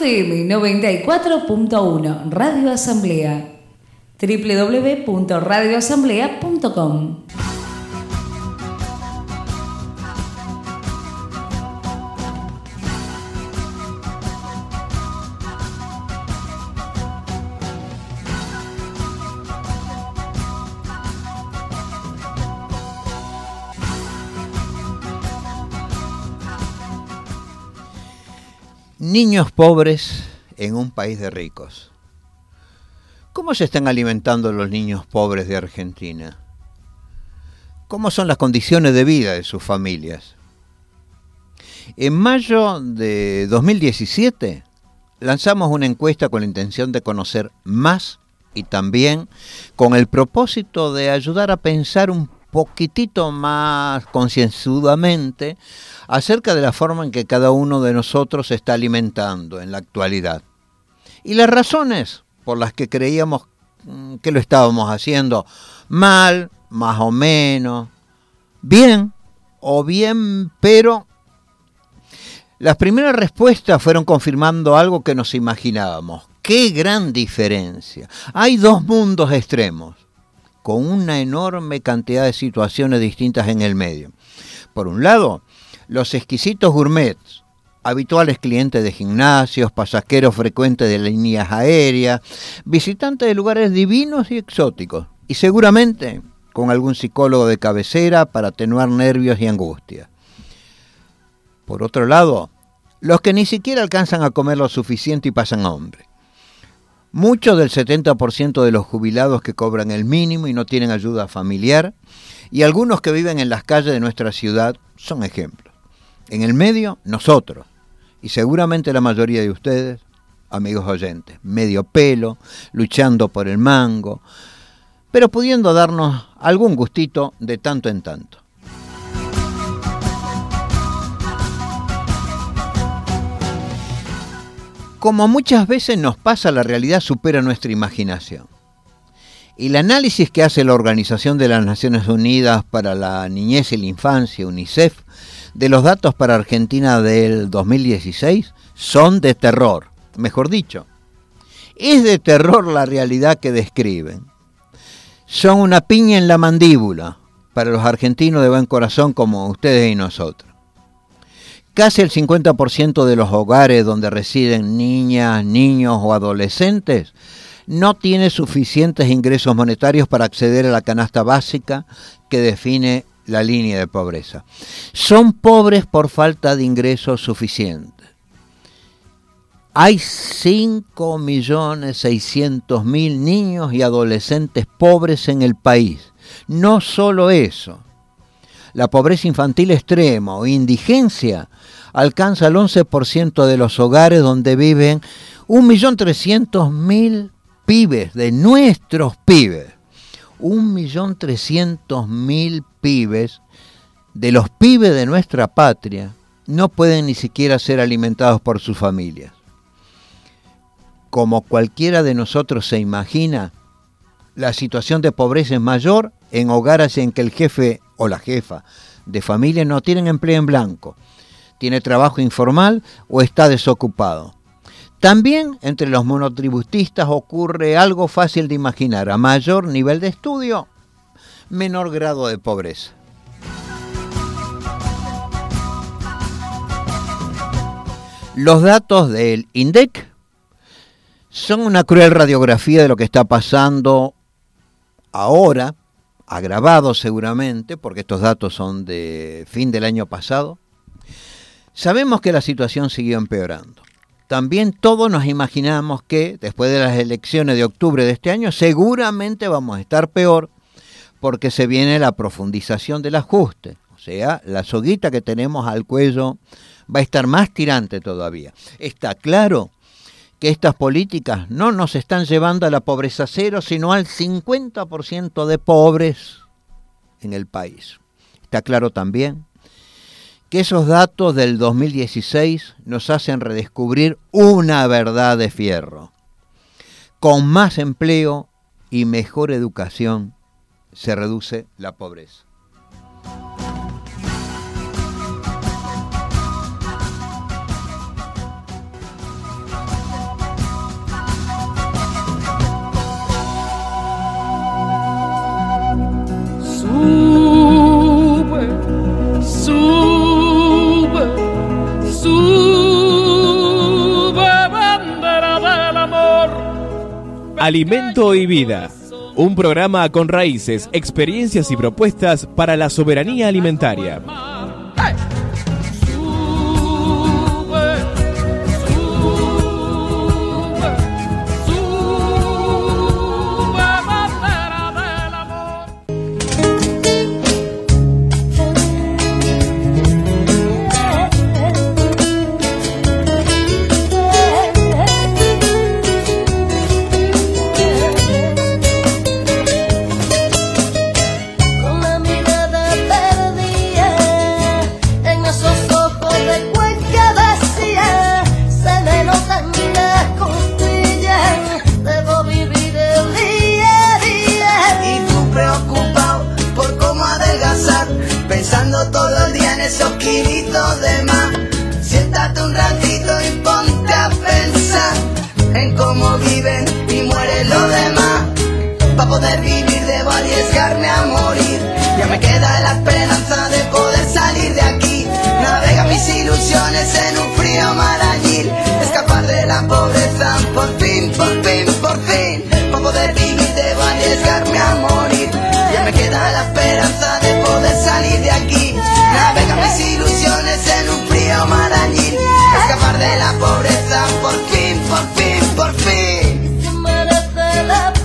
FM 94.1 Radio Asamblea. www.radioasamblea.com. Niños pobres en un país de ricos. ¿Cómo se están alimentando los niños pobres de Argentina? ¿Cómo son las condiciones de vida de sus familias? En mayo de 2017 lanzamos una encuesta con la intención de conocer más y también con el propósito de ayudar a pensar un poquitito más concienzudamente acerca de la forma en que cada uno de nosotros se está alimentando en la actualidad y las razones por las que creíamos que lo estábamos haciendo mal, más o menos, bien o bien, pero las primeras respuestas fueron confirmando algo que nos imaginábamos. ¡Qué gran diferencia! Hay dos mundos extremos, con una enorme cantidad de situaciones distintas en el medio. Por un lado, los exquisitos gourmets, habituales clientes de gimnasios, pasajeros frecuentes de líneas aéreas, visitantes de lugares divinos y exóticos, y seguramente con algún psicólogo de cabecera para atenuar nervios y angustia. Por otro lado, los que ni siquiera alcanzan a comer lo suficiente y pasan hambre. Muchos del 70% de los jubilados que cobran el mínimo y no tienen ayuda familiar, y algunos que viven en las calles de nuestra ciudad son ejemplos. En el medio, nosotros, y seguramente la mayoría de ustedes, amigos oyentes, medio pelo, luchando por el mango, pero pudiendo darnos algún gustito de tanto en tanto. Como muchas veces nos pasa, la realidad supera nuestra imaginación. Y el análisis que hace la Organización de las Naciones Unidas para la Niñez y la Infancia, UNICEF, de los datos para Argentina del 2016 son de terror. Mejor dicho, es de terror la realidad que describen. Son una piña en la mandíbula para los argentinos de buen corazón como ustedes y nosotros. Casi el 50% de los hogares donde residen niñas, niños o adolescentes no tiene suficientes ingresos monetarios para acceder a la canasta básica que define la línea de pobreza. Son pobres por falta de ingresos suficientes. Hay 5.600.000 niños y adolescentes pobres en el país. No solo eso. La pobreza infantil extrema o indigencia alcanza el 11% de los hogares donde viven 1.300.000 pibes, de nuestros pibes. 1.300.000 pibes, de los pibes de nuestra patria, no pueden ni siquiera ser alimentados por sus familias. Como cualquiera de nosotros se imagina, la situación de pobreza es mayor en hogares en que el jefe o la jefa de familia no tienen empleo en blanco, tiene trabajo informal o está desocupado. También entre los monotributistas ocurre algo fácil de imaginar: a mayor nivel de estudio, menor grado de pobreza. Los datos del INDEC son una cruel radiografía de lo que está pasando ahora, agravado seguramente, porque estos datos son de fin del año pasado. Sabemos que la situación siguió empeorando. También todos nos imaginamos que después de las elecciones de octubre de este año seguramente vamos a estar peor, porque se viene la profundización del ajuste. O sea, la soguita que tenemos al cuello va a estar más tirante todavía. Está claro que estas políticas no nos están llevando a la pobreza cero, sino al 50% de pobres en el país. Está claro también que esos datos del 2016 nos hacen redescubrir una verdad de fierro. Con más empleo y mejor educación se reduce la pobreza. Sube, bandera del amor. Alimento y vida. Un programa con raíces, experiencias y propuestas para la soberanía alimentaria. Todo el día en esos kilitos de más. Siéntate un ratito y ponte a pensar en cómo viven y mueren los demás. Para poder vivir debo arriesgarme a morir. Ya me queda la esperanza de poder salir de aquí. Navega mis ilusiones en un frío marañil. Escapar de la pobreza por fin, por fin, por fin. Para poder vivir debo arriesgarme a morir. Ya me queda la esperanza de poder salir de aquí. Navega mis ilusiones en un frío marañil. Escapar de la pobreza por fin, por fin, por fin. Se merece la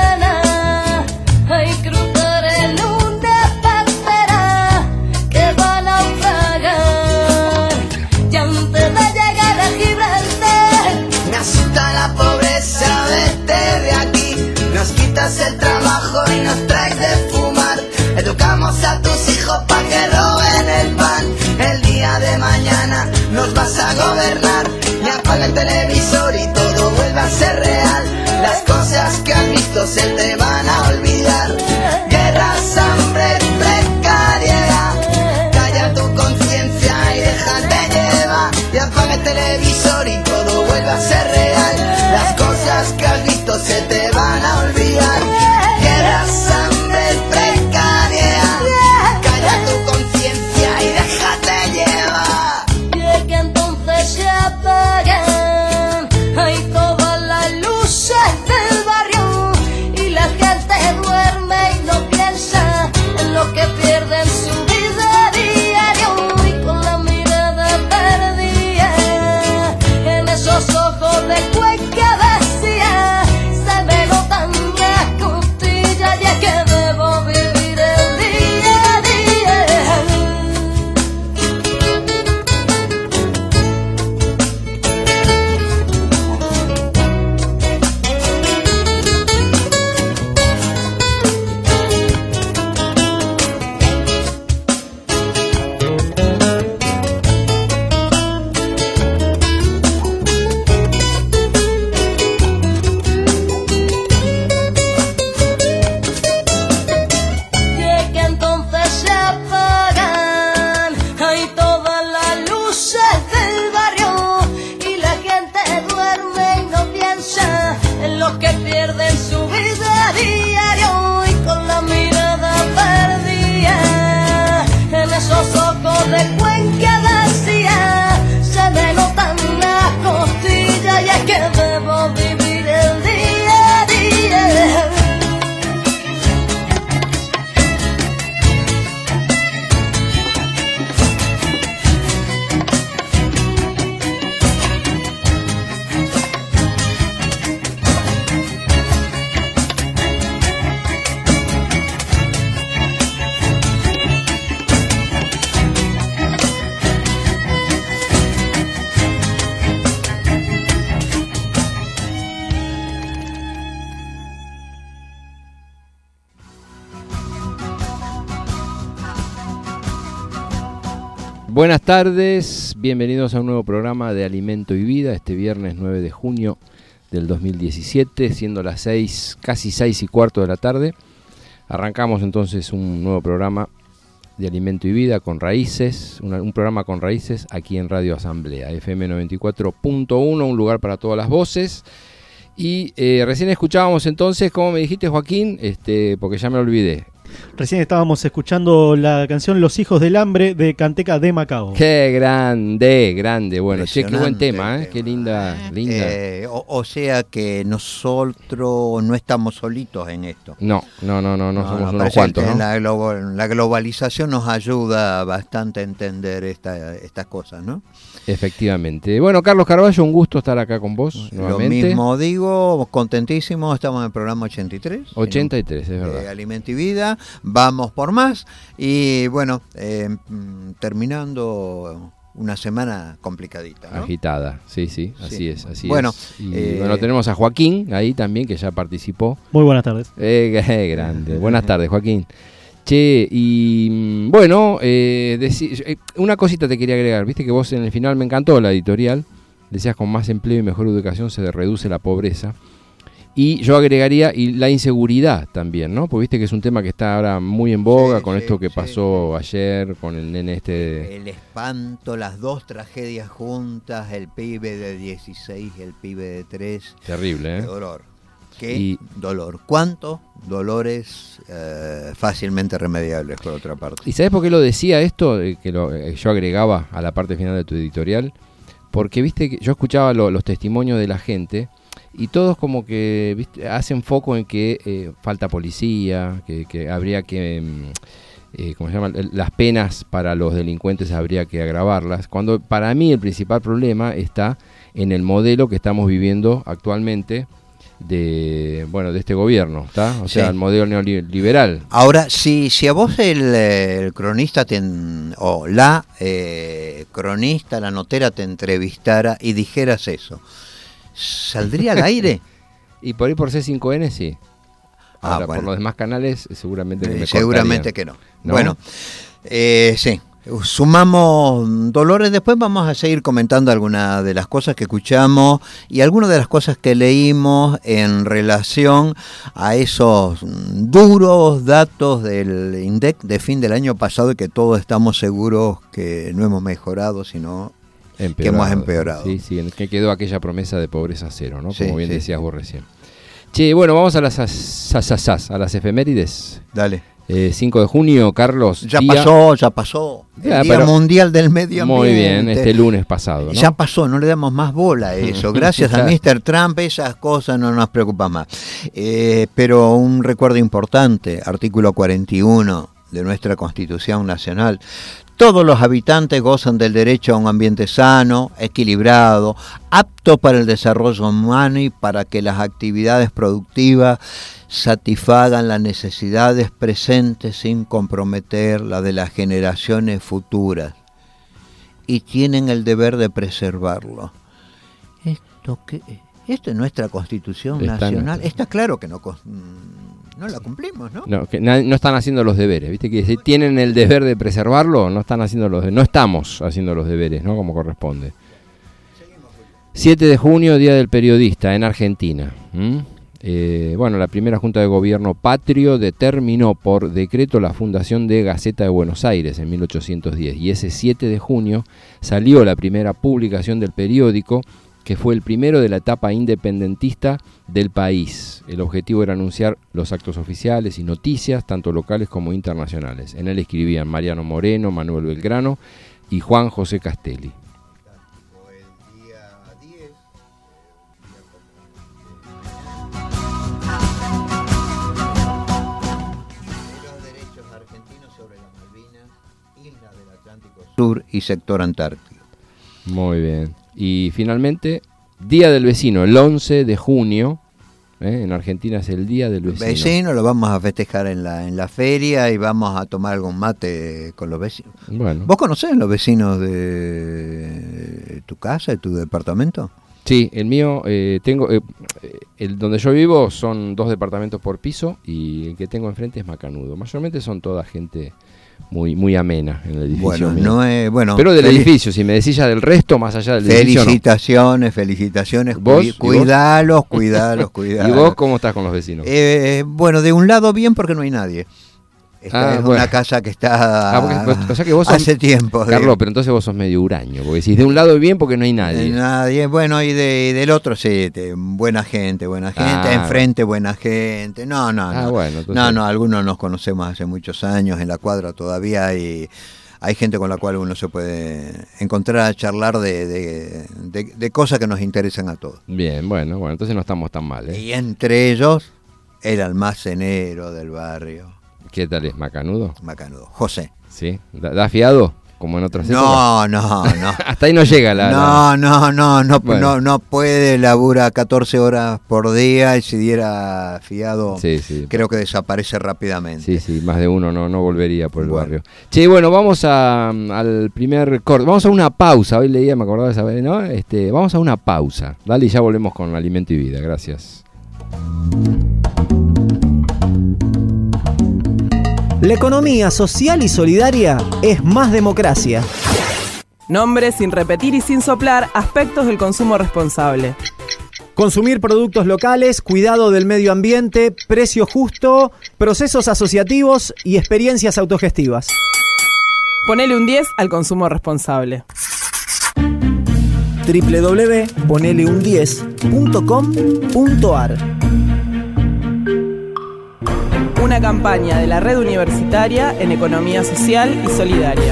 pena. Hay cruzar en una pantera que va a naufragar. Y antes de llegar a Gibraltar, me asusta la pobreza, vete de aquí. Nos quitas el trabajo y nos traes de fumar. Educamos a tus hijos pa' que roben el pan. El día de mañana nos vas a gobernar. Y apaga el televisor y todo vuelve a ser real. Las cosas que has visto se te van a olvidar. Guerras, hambre, precariedad. Calla tu conciencia y déjate llevar. Y apaga el televisor y todo vuelve a ser real. Las cosas que has visto se te van a olvidar. Guerras, hambre, precariedad. Calla tu conciencia y déjate llevar. y es que entonces se apagan. Hay todas las luces del barrio y la gente duerme y no piensa en lo que pierde en su vida diario. Y con la mirada perdida en esos ojos de cuenca vacía se me notan las costillas. Y es que debo vivir el día a día. Y es que entonces se apagan. Hay todas las luces del barrio y la gente duerme y no piensa en lo que pierde en su vida diario. Y con la mirada perdida en esos ojos de cuenca vacía se me notan las costillas. Y es que debo vivir el día a día. Buenas tardes, bienvenidos a un nuevo programa de Alimento y Vida, este viernes 9 de junio del 2017, siendo las 6, casi 6:15 de la tarde. Arrancamos entonces un nuevo programa de Alimento y Vida con raíces, un programa con raíces aquí en Radio Asamblea, FM 94.1, un lugar para todas las voces. Y recién escuchábamos entonces, ¿cómo me dijiste, Joaquín? Porque ya me olvidé. Recién estábamos escuchando la canción Los Hijos del Hambre de Canteca de Macao. Qué grande. Bueno, che, qué buen tema, qué linda. O sea que nosotros no estamos solitos en esto. No, somos unos cuantos, ¿no? La globalización nos ayuda bastante a entender estas cosas, ¿no? Efectivamente. Bueno, Carlos Carballo, un gusto estar acá con vos nuevamente. Lo mismo digo, contentísimo, estamos en el programa 83. 83, es verdad. Alimento y Vida, vamos por más. Y bueno, terminando una semana complicadita, ¿no? Agitada, sí, así es. Bueno, y bueno, tenemos a Joaquín ahí también, que ya participó. Muy buenas tardes. Grande. Buenas tardes, Joaquín. Che, y bueno, una cosita te quería agregar. Viste que vos en el final me encantó la editorial. Decías, con más empleo y mejor educación se reduce la pobreza. Y yo agregaría la inseguridad también, ¿no? Porque viste que es un tema que está ahora muy en boga con esto que pasó ayer con el nene El espanto, las dos tragedias juntas, el pibe de 16 y el pibe de 3. Terrible, ¿eh? Qué dolor. Qué dolor. ¿Cuántos dolores fácilmente remediables, por otra parte? ¿Y sabés por qué lo decía esto? Yo agregaba a la parte final de tu editorial. Porque viste que yo escuchaba los testimonios de la gente y todos como que hacen foco en que falta policía, que habría que, ¿cómo se llama? Las penas para los delincuentes habría que agravarlas. Cuando para mí el principal problema está en el modelo que estamos viviendo actualmente de este gobierno, ¿está? O sea, el modelo neoliberal. Ahora, si a vos el cronista o la cronista, la notera te entrevistara y dijeras eso, ¿saldría al aire? Y por ahí por C5N sí. Ahora, bueno. Por los demás canales seguramente que me seguramente cortarían. que no. Bueno, sí. Sumamos dolores, después vamos a seguir comentando algunas de las cosas que escuchamos y algunas de las cosas que leímos en relación a esos duros datos del INDEC de fin del año pasado y que todos estamos seguros que no hemos mejorado, sino que hemos empeorado. Sí, en que quedó aquella promesa de pobreza cero, ¿no? Sí, como bien decías vos recién. Che, bueno, vamos a las efemérides. Dale. 5 de junio, Carlos. Ya pasó. El Día Mundial del Medio Ambiente. Muy bien, este lunes pasado, ¿no? Ya pasó, no le damos más bola a eso. Gracias a Mr. Trump, esas cosas no nos preocupan más. Pero un recuerdo importante, artículo 41 de nuestra Constitución Nacional. Todos los habitantes gozan del derecho a un ambiente sano, equilibrado, apto para el desarrollo humano y para que las actividades productivas satisfagan las necesidades presentes sin comprometer la de las generaciones futuras. Y tienen el deber de preservarlo. Esto es nuestra Constitución Nacional. Está claro que no la cumplimos, ¿no? No, que no están haciendo los deberes, ¿viste? Que si tienen el deber de preservarlo, no estamos haciendo los deberes, ¿no? Como corresponde. 7 de junio, Día del Periodista, en Argentina. La primera Junta de Gobierno patrio determinó por decreto la fundación de Gaceta de Buenos Aires en 1810. Y ese 7 de junio salió la primera publicación del periódico, que fue el primero de la etapa independentista del país. El objetivo era anunciar los actos oficiales y noticias, tanto locales como internacionales. En él escribían Mariano Moreno, Manuel Belgrano y Juan José Castelli. Sur y sector Antártico. Muy bien. Y finalmente, Día del Vecino, el 11 de junio. En Argentina es el Día del Vecino. Lo vamos a festejar en la feria y vamos a tomar algún mate con los vecinos. Bueno. ¿Vos conocés los vecinos de tu casa, de tu departamento? Sí, el mío, donde yo vivo son 2 departamentos por piso y el que tengo enfrente es macanudo. Mayormente son toda gente muy amena en el edificio. Pero del edificio, si me decís ya del resto, más allá del edificio, felicitaciones. ¿Vos? Cuidalos. ¿Y vos cómo estás con los vecinos? De un lado bien porque no hay nadie. Esta es bueno. una casa que está o sea que vos sos, hace tiempo. Carlos, pero entonces vos sos medio huraño, porque decís de un lado bien porque no hay nadie. Nadie, bueno, y del otro sí, buena gente, enfrente buena gente. No, bueno, entonces... no, algunos nos conocemos hace muchos años, en la cuadra todavía hay gente con la cual uno se puede encontrar, charlar de cosas que nos interesan a todos. Bien, bueno, entonces no estamos tan mal, ¿eh? Y entre ellos, el almacenero del barrio. ¿Qué tal es? ¿Macanudo? Macanudo, José. ¿Sí? ¿Da fiado? Como en otras épocas. No. Hasta ahí no llega No puede, labura 14 horas por día y si diera fiado, sí. Creo que desaparece rápidamente. Sí, más de uno no volvería por el barrio. Che, bueno, vamos al primer corte. Vamos a una pausa. Hoy leía, me acordaba de saber, ¿no? Vamos a una pausa. Dale y ya volvemos con Alimento y Vida. Gracias. La economía social y solidaria es más democracia. Nombre sin repetir y sin soplar, aspectos del consumo responsable. Consumir productos locales, cuidado del medio ambiente, precio justo, procesos asociativos y experiencias autogestivas. Ponele un 10 al consumo responsable. www.poneleun10.com.ar. Una campaña de la Red Universitaria en Economía Social y Solidaria.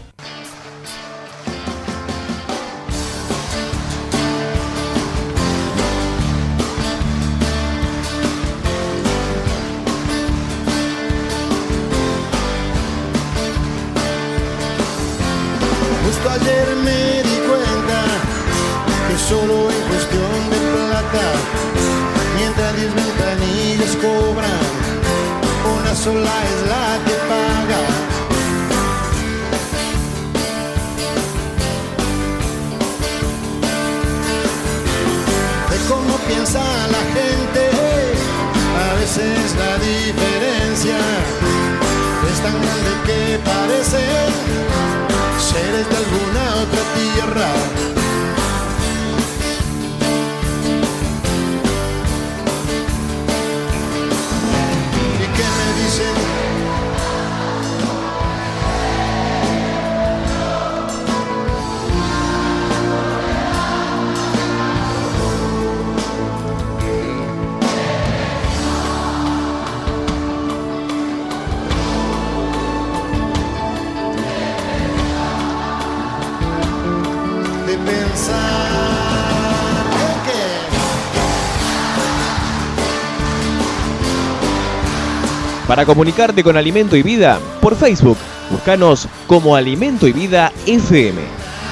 Justo ayer me di cuenta que solo en cuestión de plata, mientras 10 ventanillas cobran, una sola es la que paga. De cómo piensa la gente, a veces la diferencia es tan grande que parecen seres de alguna otra tierra. Para comunicarte con Alimento y Vida, por Facebook, búscanos como Alimento y Vida FM.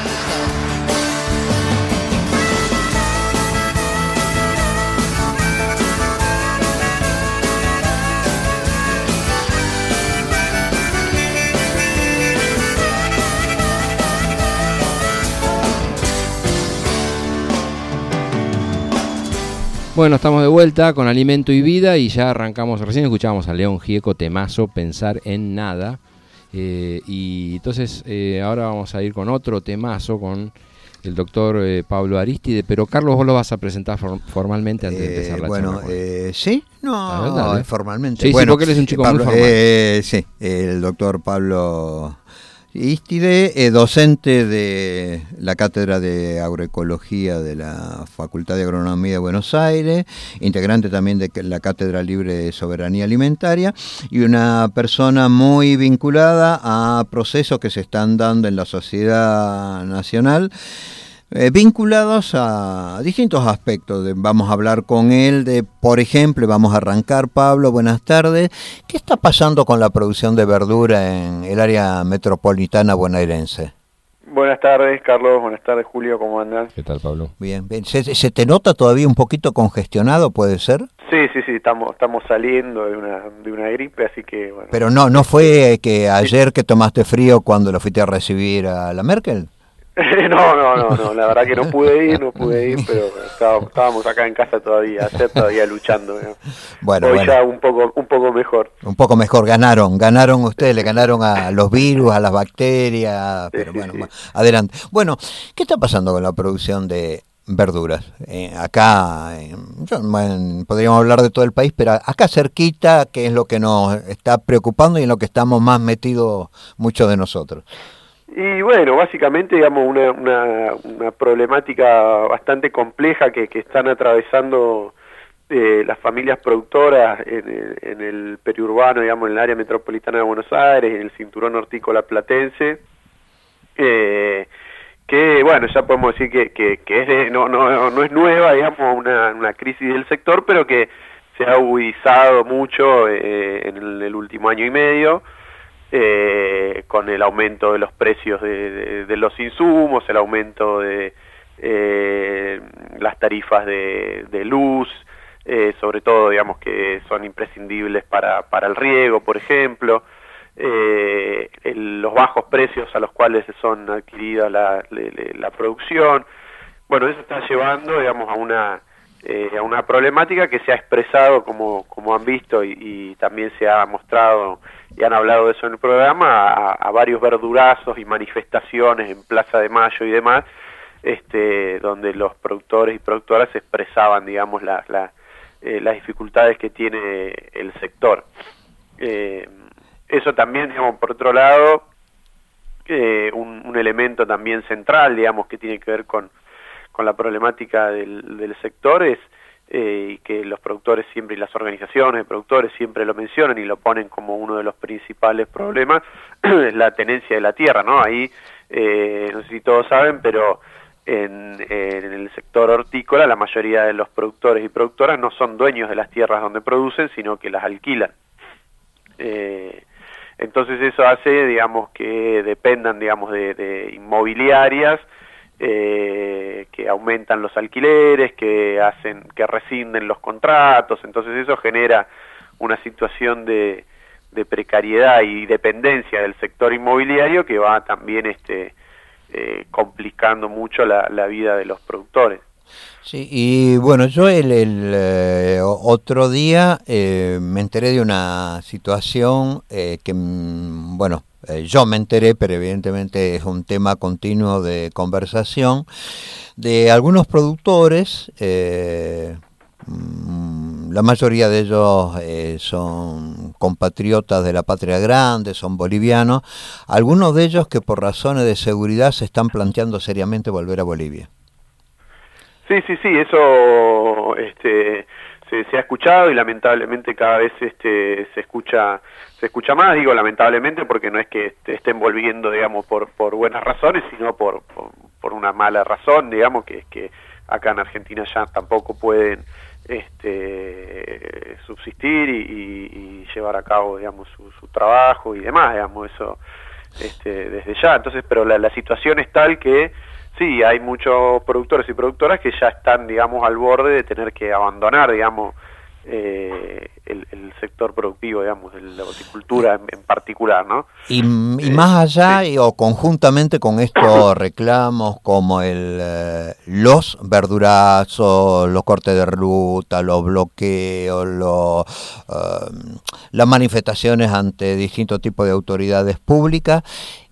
Bueno, estamos de vuelta con Alimento y Vida y ya arrancamos, recién escuchábamos a León Gieco, temazo, Pensar en Nada. Y entonces ahora vamos a ir con otro temazo con el doctor Pablo Aristide, pero Carlos, vos lo vas a presentar formalmente antes de empezar la charla. ¿Sí? No, formalmente. Sí, porque él es un chico Pablo, muy formal. Sí, el doctor Pablo Aristide, docente de la Cátedra de Agroecología de la Facultad de Agronomía de Buenos Aires, integrante también de la Cátedra Libre de Soberanía Alimentaria y una persona muy vinculada a procesos que se están dando en la sociedad nacional, vinculados a distintos aspectos. Vamos a hablar con él de, por ejemplo, vamos a arrancar, Pablo, buenas tardes. ¿Qué está pasando con la producción de verdura en el área metropolitana bonaerense? Buenas tardes, Carlos. Buenas tardes, Julio. ¿Cómo andan? ¿Qué tal, Pablo? Bien. ¿Se te nota todavía un poquito congestionado, puede ser? Sí. Estamos saliendo de una gripe, así que bueno. Pero no fue que ayer que tomaste frío cuando lo fuiste a recibir a la Merkel. No, la verdad que no pude ir, pero estábamos acá en casa todavía luchando, ¿no? Bueno, ya un poco mejor. Un poco mejor, ganaron ustedes, le ganaron a los virus, a las bacterias, pero sí. Adelante. Bueno, ¿qué está pasando con la producción de verduras. Acá, podríamos hablar de todo el país, pero acá cerquita, que es lo que nos está preocupando y en lo que estamos más metidos muchos de nosotros. Y bueno, básicamente, digamos, una problemática bastante compleja que están atravesando las familias productoras en el periurbano, digamos, en el área metropolitana de Buenos Aires, en el cinturón hortícola platense, que bueno, ya podemos decir que es no es nueva, digamos, una crisis del sector, pero que se ha agudizado mucho en el último año y medio, con el aumento de los precios de los insumos, el aumento de las tarifas de luz, sobre todo, digamos, que son imprescindibles para el riego, por ejemplo, los bajos precios a los cuales son adquiridas la producción. Bueno, eso está llevando, digamos, a una problemática que se ha expresado, como han visto, y también se ha mostrado, y han hablado de eso en el programa, a varios verdurazos y manifestaciones en Plaza de Mayo y demás, donde los productores y productoras expresaban, digamos, las dificultades que tiene el sector. Eso también, digamos, por otro lado, un elemento también central, digamos, que tiene que ver con la problemática del sector es y que los productores siempre, y las organizaciones de productores siempre lo mencionan y lo ponen como uno de los principales problemas, es la tenencia de la tierra, ¿no? Ahí, no sé si todos saben, pero en el sector hortícola la mayoría de los productores y productoras no son dueños de las tierras donde producen, sino que las alquilan. Entonces eso hace, digamos, que dependan, digamos, de inmobiliarias que aumentan los alquileres, que hacen que rescinden los contratos. Entonces eso genera una situación de precariedad y dependencia del sector inmobiliario que va también complicando mucho la vida de los productores. Sí, y bueno, yo el otro día me enteré de una situación que, bueno, yo me enteré, pero evidentemente es un tema continuo de conversación, de algunos productores, la mayoría de ellos son compatriotas de la Patria Grande, son bolivianos, algunos de ellos que por razones de seguridad se están planteando seriamente volver a Bolivia. Sí, eso se ha escuchado y lamentablemente cada vez se escucha más, digo lamentablemente porque no es que estén volviendo, digamos, por buenas razones, sino por una mala razón, digamos, que es que acá en Argentina ya tampoco pueden subsistir y llevar a cabo, digamos, su trabajo y demás, digamos, eso desde ya. Entonces, pero la situación es tal que sí, hay muchos productores y productoras que ya están, digamos, al borde de tener que abandonar, digamos, el sector productivo, digamos, de la horticultura en particular, ¿no? Y más allá, sí, o conjuntamente con estos reclamos como los verdurazos, los cortes de ruta, los bloqueos, las manifestaciones ante distintos tipos de autoridades públicas,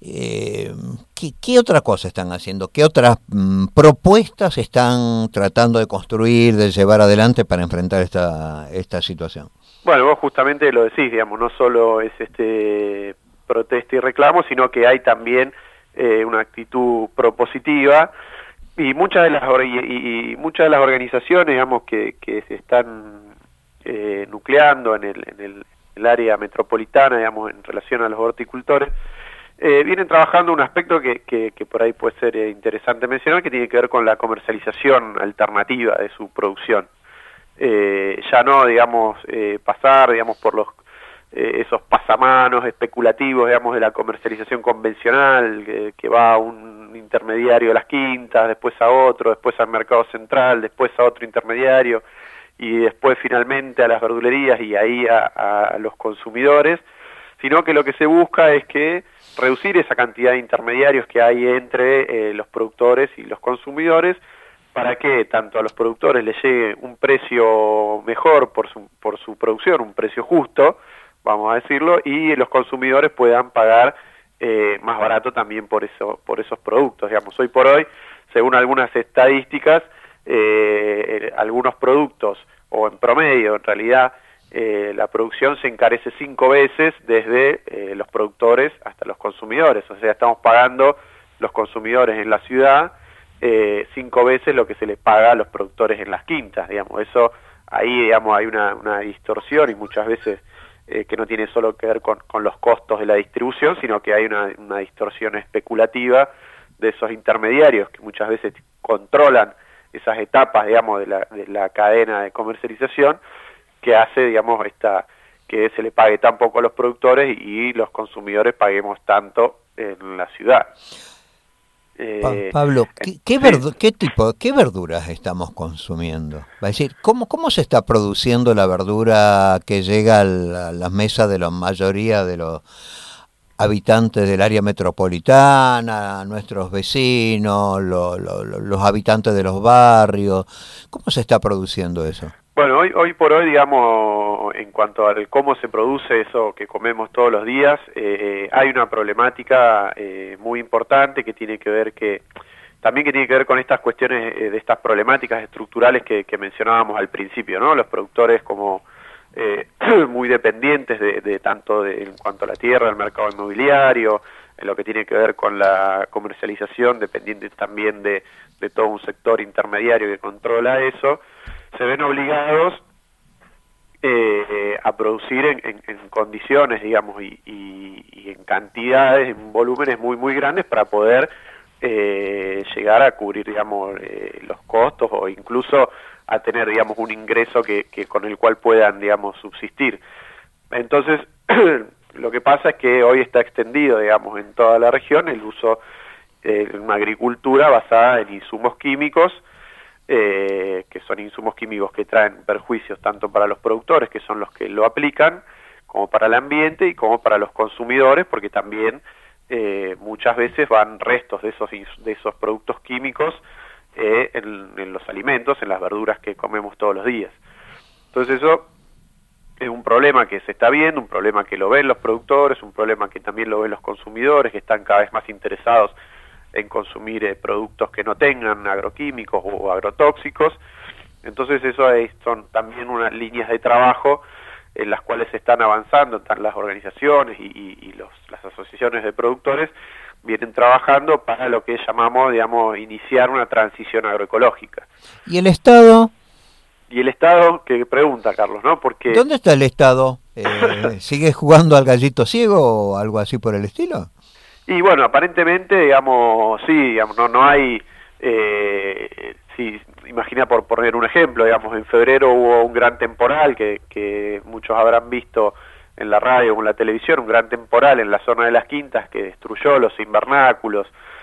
¿qué otra cosa están haciendo? ¿Qué otras propuestas están tratando de construir, de llevar adelante para enfrentar esta situación? Bueno, vos justamente lo decís, digamos, no solo es protesta y reclamo, sino que hay también una actitud propositiva y muchas de las organizaciones, digamos, que se están nucleando en el área metropolitana, digamos, en relación a los horticultores, vienen trabajando un aspecto que por ahí puede ser interesante mencionar, que tiene que ver con la comercialización alternativa de su producción. Ya no, digamos, pasar, digamos, por esos pasamanos especulativos, digamos, de la comercialización convencional, que va a un intermediario de las quintas, después a otro, después al mercado central, después a otro intermediario, y después finalmente a las verdulerías y ahí a los consumidores, sino que lo que se busca es que reducir esa cantidad de intermediarios que hay entre los productores y los consumidores, para que tanto a los productores les llegue un precio mejor por su producción, un precio justo, vamos a decirlo, y los consumidores puedan pagar más barato también por esos productos. Digamos, hoy por hoy, según algunas estadísticas, algunos productos, o en promedio en realidad, la producción se encarece 5 veces desde los productores hasta los consumidores. O sea, estamos pagando los consumidores en la ciudad 5 veces lo que se les paga a los productores en las quintas, digamos. Eso, ahí, digamos, hay una distorsión, y muchas veces que no tiene solo que ver con los costos de la distribución, sino que hay una distorsión especulativa de esos intermediarios que muchas veces controlan esas etapas, digamos, de la cadena de comercialización, que hace, digamos, que se le pague tan poco a los productores y los consumidores paguemos tanto en la ciudad. Pablo, ¿qué verduras estamos consumiendo? Va a decir, ¿cómo se está produciendo la verdura que llega a las mesas de la mayoría de los habitantes del área metropolitana, nuestros vecinos, los habitantes de los barrios? ¿Cómo se está produciendo eso? Bueno, hoy por hoy, digamos, en cuanto a cómo se produce eso que comemos todos los días, hay una problemática muy importante que tiene que ver con estas cuestiones de estas problemáticas estructurales que mencionábamos al principio, ¿no? Los productores como muy dependientes de tanto en cuanto a la tierra, el mercado inmobiliario, en lo que tiene que ver con la comercialización, dependientes también de todo un sector intermediario que controla eso, se ven obligados a producir en condiciones, digamos, y en cantidades, en volúmenes muy grandes para poder llegar a cubrir, digamos, los costos, o incluso a tener, digamos, un ingreso que con el cual puedan, digamos, subsistir. Entonces, lo que pasa es que hoy está extendido, digamos, en toda la región el uso de una agricultura basada en insumos químicos, que son insumos químicos que traen perjuicios tanto para los productores, que son los que lo aplican, como para el ambiente y como para los consumidores, porque también muchas veces van restos de esos productos químicos en los alimentos, en las verduras que comemos todos los días. Entonces eso es un problema que se está viendo, un problema que lo ven los productores, un problema que también lo ven los consumidores, que están cada vez más interesados en consumir productos que no tengan agroquímicos o agrotóxicos. Entonces eso son también unas líneas de trabajo en las cuales se están avanzando, las organizaciones y las asociaciones de productores vienen trabajando para lo que llamamos, digamos, iniciar una transición agroecológica. ¿Y el Estado? Y el Estado, que pregunta, Carlos, ¿no? Porque ¿dónde está el Estado? ¿Sigue jugando al gallito ciego o algo así por el estilo? Y bueno, aparentemente, digamos, sí, digamos, no hay, sí, imagina por poner un ejemplo, digamos, en febrero hubo un gran temporal que muchos habrán visto en la radio o en la televisión, un gran temporal en la zona de las Quintas que destruyó los invernáculos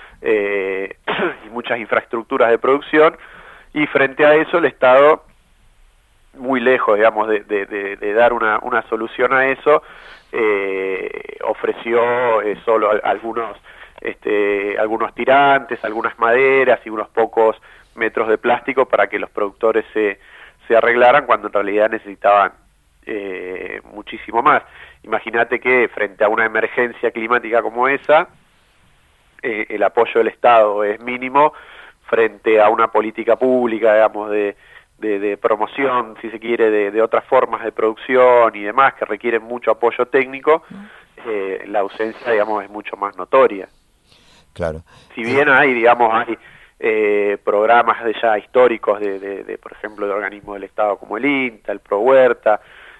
y muchas infraestructuras de producción, y frente a eso el Estado, muy lejos, digamos, de dar una solución a eso, ofreció solo algunos tirantes, algunas maderas y unos pocos metros de plástico para que los productores se arreglaran, cuando en realidad necesitaban muchísimo más. Imagínate que frente a una emergencia climática como esa, el apoyo del Estado es mínimo frente a una política pública, digamos, de promoción, si se quiere, de otras formas de producción y demás que requieren mucho apoyo técnico. La ausencia, digamos, es mucho más notoria. Claro. Si bien hay programas ya históricos por ejemplo, de organismos del Estado como el INTA, el ProHuerta,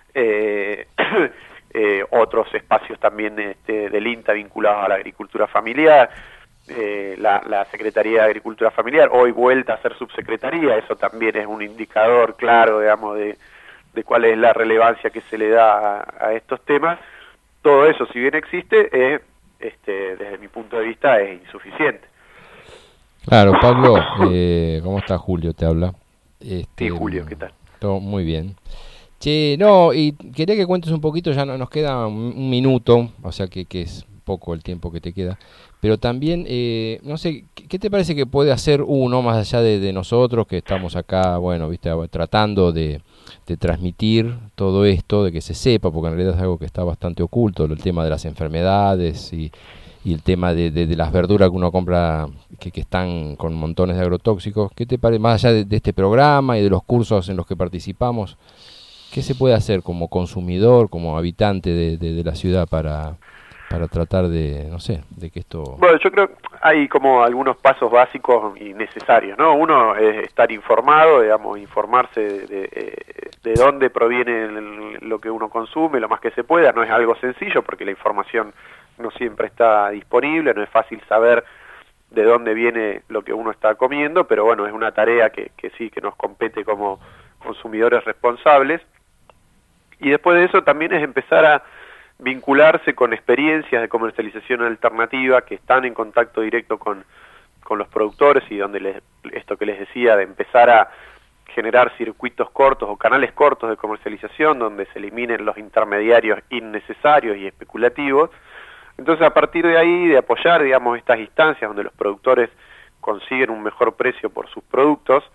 otros espacios también del INTA vinculados a la agricultura familiar, la Secretaría de Agricultura Familiar, hoy vuelta a ser subsecretaría, eso también es un indicador claro, digamos, de cuál es la relevancia que se le da a estos temas. Todo eso, si bien existe, desde mi punto de vista es insuficiente. Claro, Pablo, ¿cómo está? Julio te habla. Sí, Julio, ¿qué tal? Todo muy bien. Che, no, y quería que cuentes un poquito, ya nos queda un minuto, o sea que es poco el tiempo que te queda, pero también, no sé, ¿qué te parece que puede hacer uno más allá de nosotros que estamos acá, bueno, viste, tratando de transmitir todo esto, de que se sepa, porque en realidad es algo que está bastante oculto, el tema de las enfermedades y el tema de las verduras que uno compra que están con montones de agrotóxicos. ¿Qué te parece, más allá de este programa y de los cursos en los que participamos, qué se puede hacer como consumidor, como habitante de la ciudad para tratar de, no sé, de que esto... Bueno, yo creo que hay como algunos pasos básicos y necesarios, ¿no? Uno es estar informado, digamos, informarse de dónde proviene lo que uno consume, lo más que se pueda. No es algo sencillo porque la información no siempre está disponible, no es fácil saber de dónde viene lo que uno está comiendo, pero bueno, es una tarea que sí, que nos compete como consumidores responsables. Y después de eso también es empezar a vincularse con experiencias de comercialización alternativa que están en contacto directo con los productores, y donde esto que les decía, de empezar a generar circuitos cortos o canales cortos de comercialización donde se eliminen los intermediarios innecesarios y especulativos. Entonces, a partir de ahí, de apoyar, digamos, estas instancias donde los productores consiguen un mejor precio por sus productos,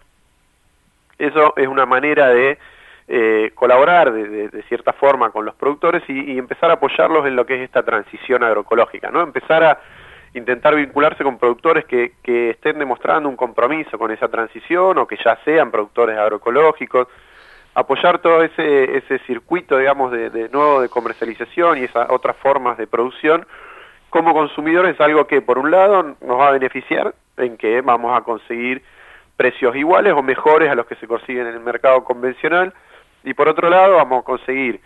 eso es una manera de colaborar de cierta forma con los productores y empezar a apoyarlos en lo que es esta transición agroecológica, ¿no? Empezar a intentar vincularse con productores que estén demostrando un compromiso con esa transición o que ya sean productores agroecológicos, apoyar todo ese circuito, digamos, de nuevo de comercialización y esas otras formas de producción. Como consumidores es algo que por un lado nos va a beneficiar en que vamos a conseguir precios iguales o mejores a los que se consiguen en el mercado convencional, y por otro lado vamos a conseguir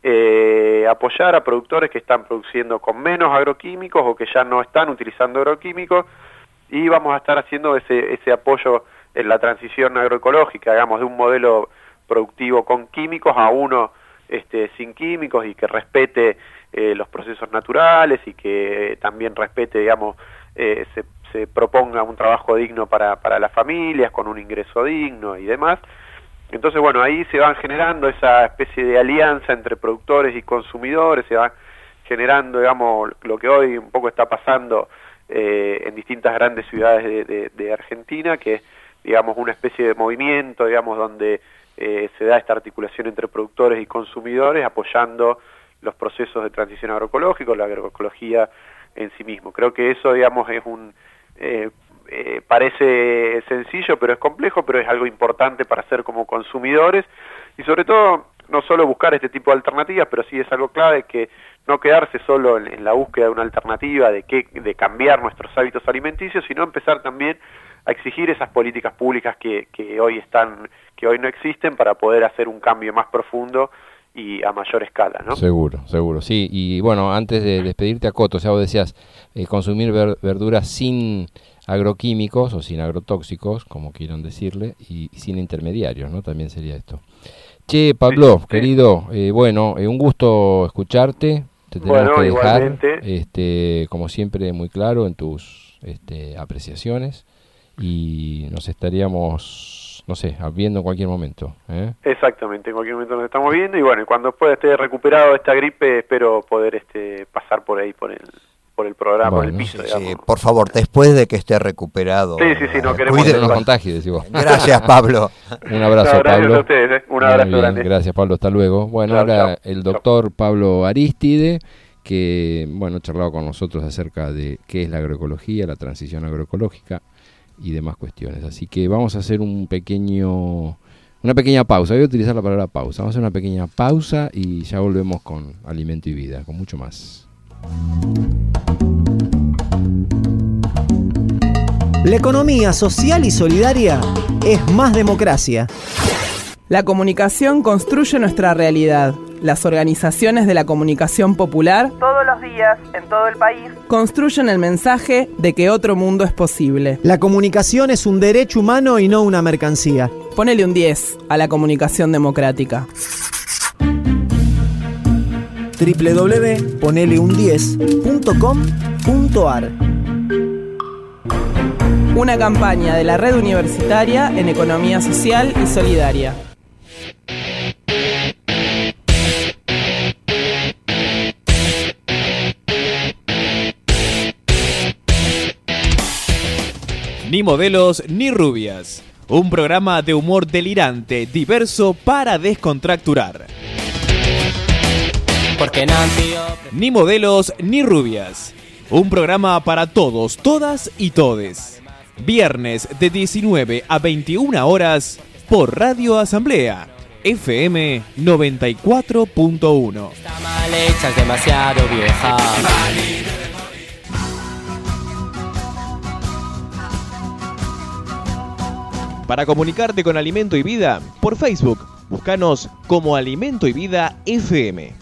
apoyar a productores que están produciendo con menos agroquímicos o que ya no están utilizando agroquímicos, y vamos a estar haciendo ese apoyo en la transición agroecológica, digamos, de un modelo productivo con químicos a uno sin químicos, y que respete los procesos naturales y que también respete, digamos, se proponga un trabajo digno para las familias, con un ingreso digno y demás. Entonces, bueno, ahí se van generando esa especie de alianza entre productores y consumidores, se va generando, digamos, lo que hoy un poco está pasando en distintas grandes ciudades de Argentina, que es, digamos, una especie de movimiento, digamos, donde se da esta articulación entre productores y consumidores, apoyando los procesos de transición agroecológica, la agroecología en sí mismo. Creo que eso, digamos, es parece sencillo, pero es complejo, pero es algo importante para hacer como consumidores, y sobre todo no solo buscar este tipo de alternativas, pero sí es algo clave que no quedarse solo en la búsqueda de una alternativa, de cambiar nuestros hábitos alimenticios, sino empezar también a exigir esas políticas públicas que hoy no existen, para poder hacer un cambio más profundo y a mayor escala, ¿no? Seguro, sí. Y bueno, antes de despedirte, acoto, o sea, vos decías consumir verduras sin agroquímicos o sin agrotóxicos, como quieran decirle, y sin intermediarios, ¿no? También sería esto. Che, Pablo, sí, querido, bueno, un gusto escucharte. Te tenemos que dejar, igualmente. Como siempre, muy claro en tus apreciaciones, y nos estaríamos, no sé, viendo en cualquier momento. Exactamente, en cualquier momento nos estamos viendo, y bueno, cuando después esté recuperado de esta gripe, espero poder pasar por ahí, por el programa, bueno, por el piso, digamos. Sí, por favor, después de que esté recuperado. Sí, no queremos que nos contagie, decimos. Gracias, Pablo. Un abrazo, no, Pablo. A ustedes, un abrazo grande. Gracias, Pablo, hasta luego. Bueno, ahora el doctor Pablo Aristide, que, bueno, charlaba con nosotros acerca de qué es la agroecología, la transición agroecológica y demás cuestiones. Así que vamos a hacer una pequeña pausa. Voy a utilizar la palabra pausa. Vamos a hacer una pequeña pausa y ya volvemos con Alimento y Vida, con mucho más. La economía social y solidaria es más democracia. La comunicación construye nuestra realidad. Las organizaciones de la comunicación popular, todos los días, en todo el país, construyen el mensaje de que otro mundo es posible. La comunicación es un derecho humano y no una mercancía. Ponele un 10 a la comunicación democrática. www.poneleun10.com.ar. Una campaña de la Red Universitaria en Economía Social y Solidaria. Ni modelos ni rubias. Un programa de humor delirante, diverso para descontracturar. Porque no, tío. Ni modelos ni rubias. Un programa para todos, todas y todes. Viernes de 19 a 21 horas por Radio Asamblea, FM 94.1. Está mal hecha, es demasiado vieja. Para comunicarte con Alimento y Vida, por Facebook, búscanos como Alimento y Vida FM.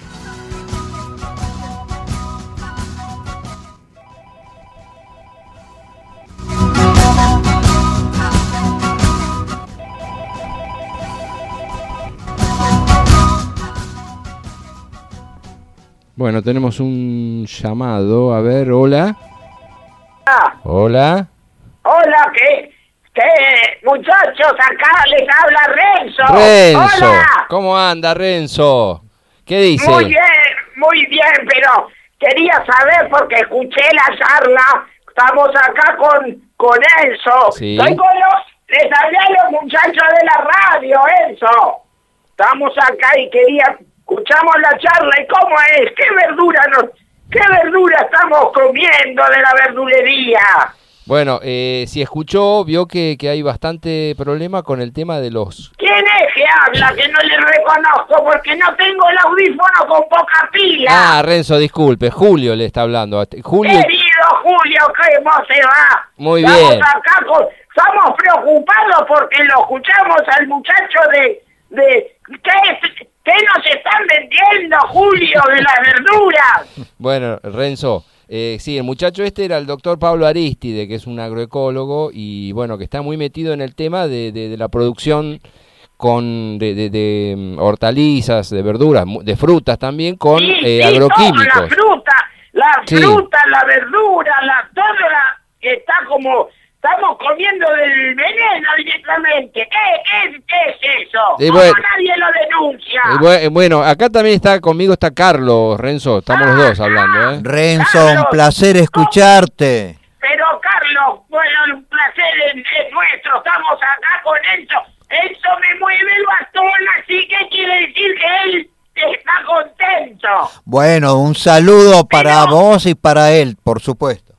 Bueno, tenemos un llamado. A ver, hola. Hola. Hola, ¿qué muchachos? Acá les habla Renzo. Renzo. Hola. ¿Cómo anda, Renzo? ¿Qué dice? Muy bien, pero quería saber porque escuché la charla. Estamos acá con Enzo. Sí. Les hablé a los muchachos de la radio, Enzo. Estamos acá y escuchamos la charla y cómo es, qué verdura estamos comiendo de la verdulería. Bueno, si escuchó, vio que hay bastante problema con el tema de los... ¿Quién es que habla? Que no le reconozco porque no tengo el audífono con poca pila. Ah, Renzo, disculpe, Julio le está hablando. Julio... Querido Julio, ¿cómo se va? Muy Estamos bien. acá estamos preocupados porque lo escuchamos al muchacho de ¿qué nos están vendiendo, Julio, de las verduras? Bueno, Renzo, sí, el muchacho este era el doctor Pablo Aristide, que es un agroecólogo y bueno, que está muy metido en el tema de la producción de hortalizas, de verduras, de frutas también, con agroquímicos. Todo, la verdura, está como... Estamos comiendo del veneno directamente. ¿Qué es eso? ¿Cómo nadie lo denuncia? Bueno, acá también está Carlos, Renzo, estamos los dos hablando, ¿eh? Renzo, Carlos, un placer escucharte. Pero Carlos, bueno, un placer es nuestro. Estamos acá con Enzo. Enzo me mueve el bastón, así que quiere decir que él está contento. Bueno, un saludo para vos y para él, por supuesto.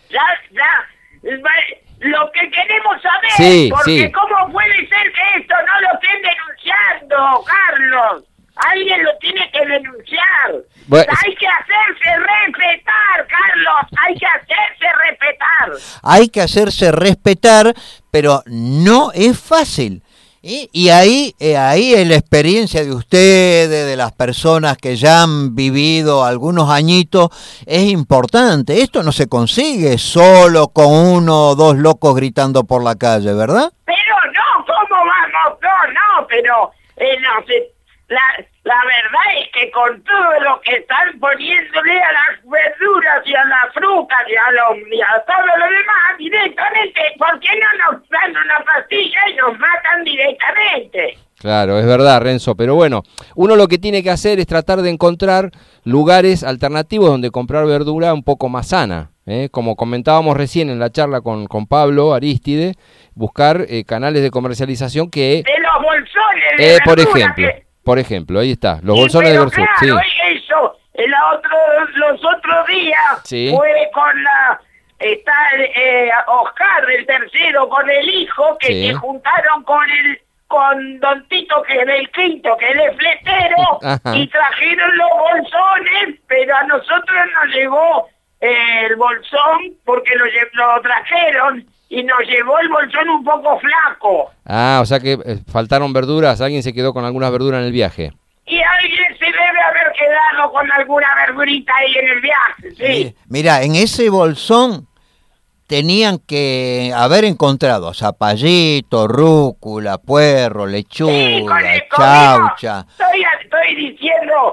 Lo que queremos saber, Sí, porque sí. ¿cómo puede ser que esto no lo estén denunciando, Carlos? Alguien lo tiene que denunciar. Bueno, hay que hacerse respetar, Carlos, hay que hacerse respetar. Hay que hacerse respetar, pero no es fácil. Y ahí es la experiencia de ustedes, de las personas que ya han vivido algunos añitos, es importante. Esto no se consigue solo con uno o dos locos gritando por la calle, ¿verdad? Pero no, ¿cómo vamos? No, pero no sé. La verdad es que con todo lo que están poniéndole a las verduras y a las frutas y a todo lo demás directamente, ¿por qué no nos dan una pastilla y nos matan directamente? Claro, es verdad, Renzo, pero bueno, uno lo que tiene que hacer es tratar de encontrar lugares alternativos donde comprar verdura un poco más sana, ¿eh? Como comentábamos recién en la charla con Pablo Aristide, buscar canales de comercialización que... De los bolsones de verdura Por ejemplo, ahí está, los bolsones de verdura. Claro, Sí. eso, los otros días Sí. fue con está Oscar, el tercero, con el hijo, que Sí. se juntaron con Don Tito, que es del quinto, que él es fletero, Ajá. y trajeron los bolsones, pero a nosotros nos llegó el bolsón, porque lo trajeron, y nos llevó el bolsón un poco flaco. Ah, o sea que faltaron verduras, alguien se quedó con algunas verduras en el viaje. Y alguien se debe haber quedado con alguna verdurita ahí en el viaje, sí. Mira, en ese bolsón tenían que haber encontrado zapallito, rúcula, puerro, lechuga, chaucha. Estoy diciendo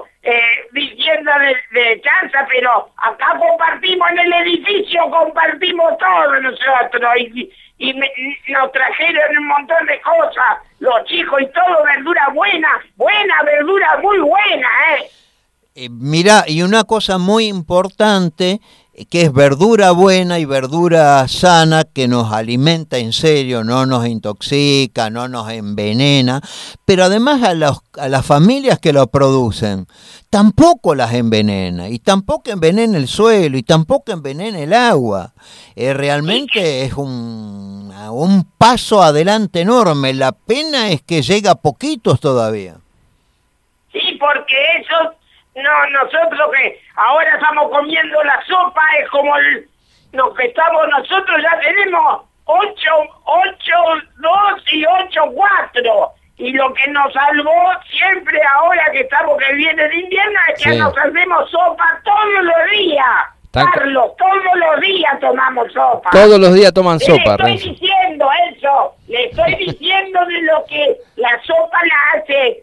de chanza, pero acá compartimos en el edificio, compartimos todo nosotros y nos trajeron un montón de cosas, los chicos, y todo verdura buena, verdura muy buena, Mira, y una cosa muy importante que es verdura buena y verdura sana, que nos alimenta en serio, no nos intoxica, no nos envenena, pero además a las familias que lo producen, tampoco las envenena, y tampoco envenena el suelo, y tampoco envenena el agua. Realmente es un paso adelante enorme. La pena es que llega a poquitos todavía. Sí, porque eso, nosotros que ahora estamos comiendo la sopa, es como lo que nosotros ya tenemos 8, 2 y 8, 4. Y lo que nos salvó siempre ahora que viene el invierno es que nos hacemos sopa todos los días. Carlos, todos los días tomamos sopa. Todos los días toman sopa, Le estoy diciendo eso, le estoy diciendo de lo que la sopa la hace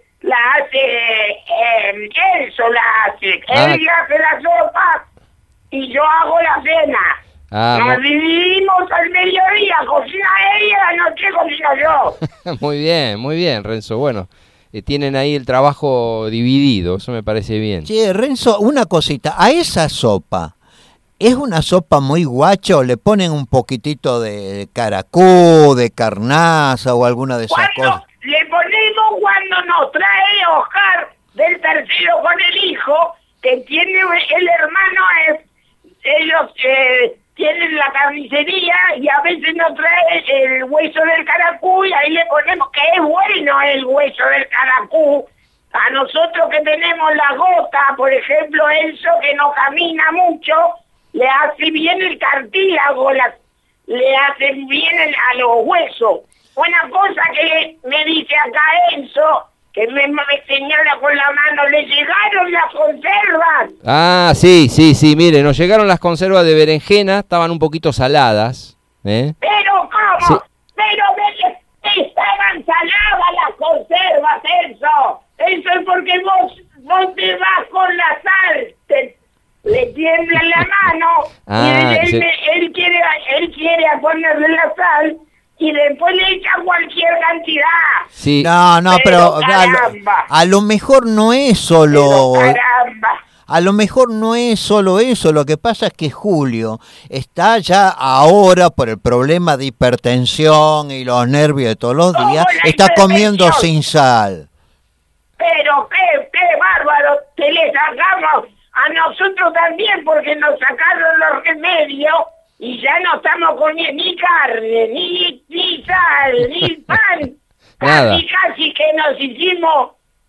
Elso la hace. Él hace la sopa y yo hago la cena. Nos dividimos al mediodía, cocina ella, a la noche cocino yo. Muy bien, Renzo. Bueno, tienen ahí el trabajo dividido, eso me parece bien. Che, Renzo, una cosita, a esa sopa, ¿es una sopa muy guacha o le ponen un poquitito de caracú, de carnaza o alguna de esas cosas? Le ponemos cuando nos trae Oscar del tercero con el hijo, que tiene el hermano, ellos tienen la carnicería y a veces nos trae el hueso del caracú y ahí le ponemos, que es bueno el hueso del caracú. A nosotros que tenemos la gota, por ejemplo, eso que no camina mucho, le hace bien el cartílago, le hace bien a los huesos. Una cosa que me dice acá Enzo, que me señala con la mano, ¿le llegaron las conservas? Ah, sí, mire, nos llegaron las conservas de berenjena, estaban un poquito saladas. ¿Pero cómo? Sí. Pero estaban saladas las conservas, Enzo. Eso es porque vos te vas con la sal, le tiembla la mano y él quiere ponerle la sal y después le echa cualquier cantidad. Sí. No, pero a lo mejor no es solo... A lo mejor no es solo eso, lo que pasa es que Julio está ya ahora por el problema de hipertensión y los nervios de todos los días, está comiendo sin sal. Pero qué bárbaro, que le sacamos a nosotros también porque nos sacaron los remedios y ya no estamos comiendo ni carne, ni sal, ni pan. Nada. Casi que nos hicimos,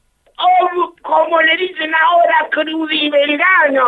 como le dicen ahora, crudiveganos.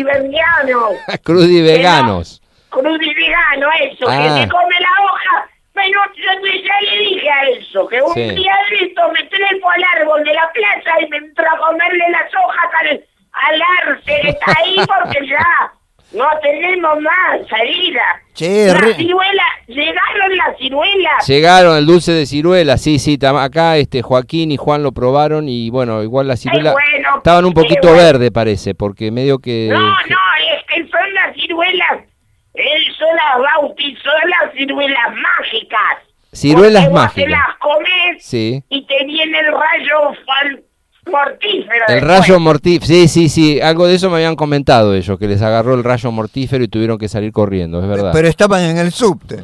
Crudiveganos. Crudivegano, eso, que se come la hoja. Pero ya le dije a eso, que un día de esto me trepo al árbol de la plaza y me entro a comerle las hojas al arce que está ahí porque ya no tenemos más salida. Che, ¿Llegaron las ciruelas? Llegaron el dulce de ciruela, sí, acá Joaquín y Juan lo probaron y bueno, igual las ciruelas estaban un poquito verde parece, porque medio que... No, es que son las ciruelas, él las bautizó las ciruelas mágicas. Ciruelas mágicas. Te las comes y te viene el rayo mortífero. El rayo mortífero, sí, algo de eso me habían comentado ellos, que les agarró el rayo mortífero y tuvieron que salir corriendo, es verdad. Pero estaban en el subte.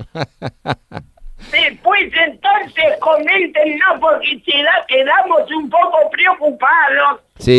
Después entonces coméntenos porque quedamos un poco preocupados. Sí.